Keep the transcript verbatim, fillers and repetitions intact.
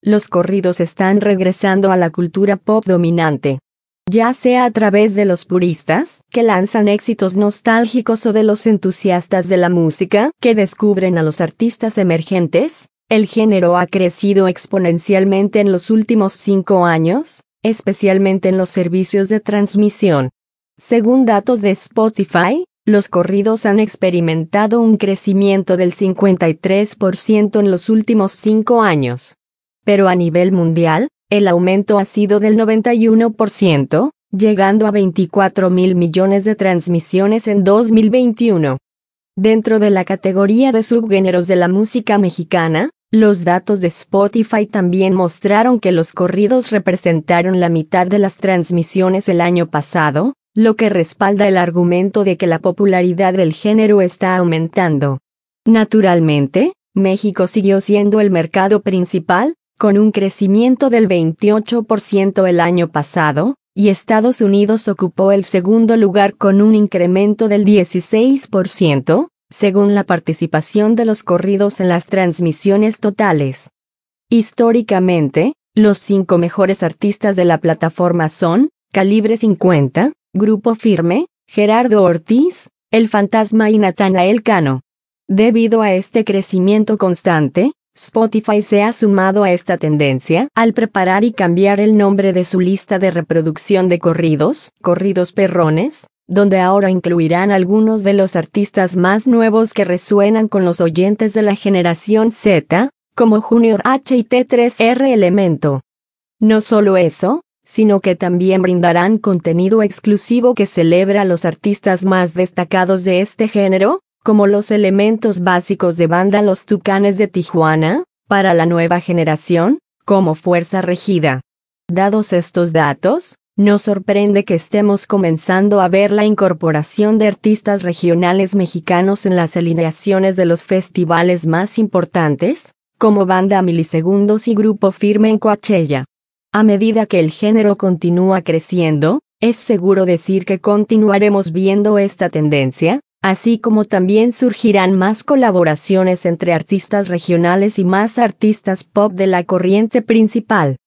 los corridos están regresando a la cultura pop dominante. Ya sea a través de los puristas, que lanzan éxitos nostálgicos, o de los entusiastas de la música, que descubren a los artistas emergentes, el género ha crecido exponencialmente en los últimos cinco años, especialmente en los servicios de transmisión. Según datos de Spotify, los corridos han experimentado un crecimiento del cincuenta y tres por ciento en los últimos cinco años. Pero a nivel mundial, el aumento ha sido del noventa y uno por ciento, llegando a veinticuatro mil millones de transmisiones en dos mil veintiuno. Dentro de la categoría de subgéneros de la música mexicana, los datos de Spotify también mostraron que los corridos representaron la mitad de las transmisiones el año pasado, lo que respalda el argumento de que la popularidad del género está aumentando. Naturalmente, México siguió siendo el mercado principal, con un crecimiento del veintiocho por ciento el año pasado, y Estados Unidos ocupó el segundo lugar con un incremento del dieciséis por ciento, según la participación de los corridos en las transmisiones totales. Históricamente, los cinco mejores artistas de la plataforma son Calibre cincuenta, Grupo Firme, Gerardo Ortiz, El Fantasma y Natanael Cano. Debido a este crecimiento constante, Spotify se ha sumado a esta tendencia al preparar y cambiar el nombre de su lista de reproducción de corridos, Corridos Perrones, donde ahora incluirán algunos de los artistas más nuevos que resuenan con los oyentes de la generación Z, como Junior H y T tres R Elemento. No solo eso, sino que también brindarán contenido exclusivo que celebra a los artistas más destacados de este género, como los elementos básicos de banda Los Tucanes de Tijuana, para la nueva generación, como Fuerza Regida. Dados estos datos, nos sorprende que estemos comenzando a ver la incorporación de artistas regionales mexicanos en las alineaciones de los festivales más importantes, como Banda Milisegundos y Grupo Firme en Coachella. A medida que el género continúa creciendo, es seguro decir que continuaremos viendo esta tendencia, así como también surgirán más colaboraciones entre artistas regionales y más artistas pop de la corriente principal.